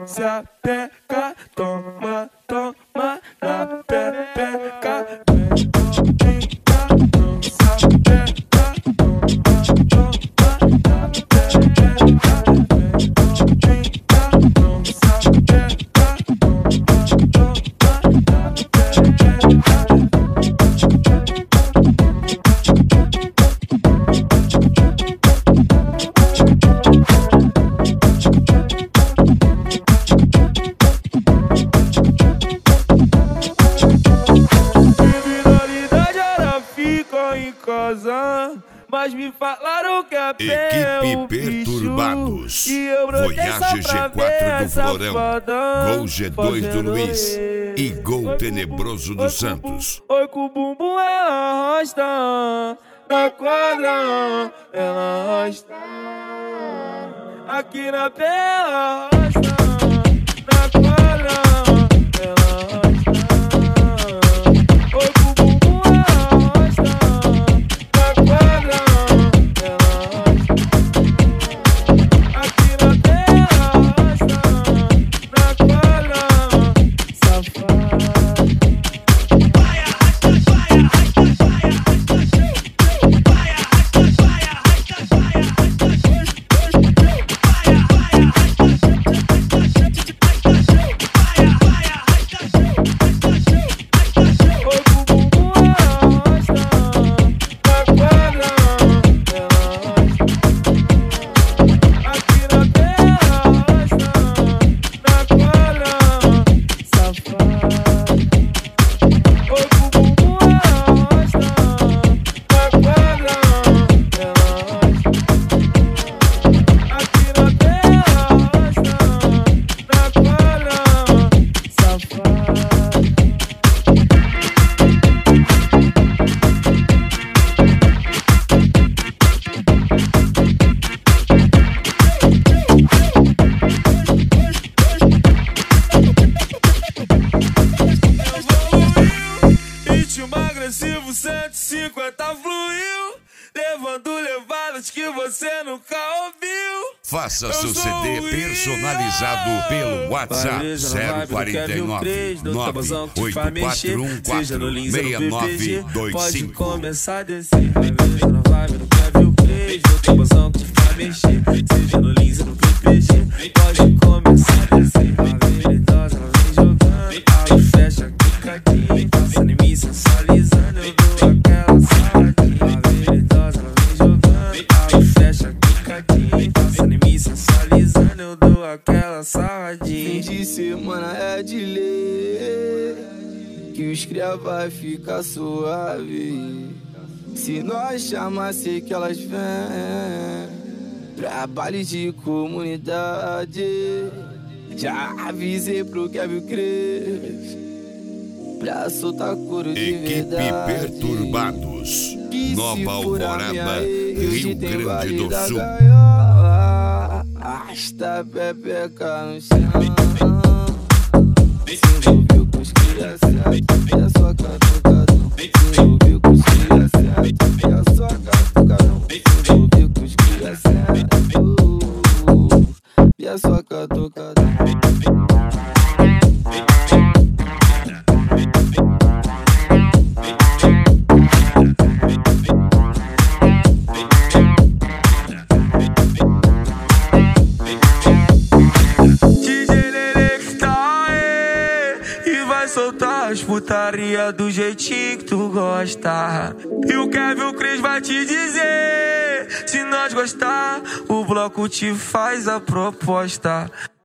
se apeca, toma, toma na pepeca. Em casa, mas me falaram que a pé Equipe Perturbados, e eu Voyage G4 do Florão, Gol G2 do Luiz e Gol Tenebroso do Santos. Oi, com o bumbum ela arrasta, na quadra ela arrasta, aqui na pé ela arrasta, na quadra ela arrasta. Oi, com o bumbum ela arrasta, na quadra ela arrasta, aqui na pé ela arrasta, na quadra, safada. Agressivo 150 fluiu, levando levadas que você nunca ouviu. Faça seu CD personalizado pelo WhatsApp 049 98414 6925. Pode começar a descer, vai ver, não vai ver, não quer ver o Cres. Eu tô bozão que te faz mexer, seja no Lins ou no PPG. Pode começar a descer, vai ver, idosa, ela vem jogando. Aí fecha, clica aqui, passa em mim sensualizando. Eu dou aquela saladinha, vai ver, idosa, ela vem jogando. Aí fecha, clica aqui, passa em mim sensualizando. Eu dou aquela saladinha. Fim de semana é de lei, que os cria vai ficar suave. Se nós chamar, sei que elas vêm. Trabalho de comunidade, já avisei pro Kevin Cres, pra soltar couro de Equipe verdade. Perturbados, Que Nova Alvorada, Rio Grande do Sul. Arrasta a pepeca no chão, se envolveu com os cria certo, e a sua catucadão. Se envolveu com os cria certo, e a sua catucadão. Se envolveu com os cria certo, e a sua catucadão. Soltar as putaria do jeitinho que tu gosta. E o Kevin Cres vai te dizer, se nós gostar, o bloco te faz a proposta.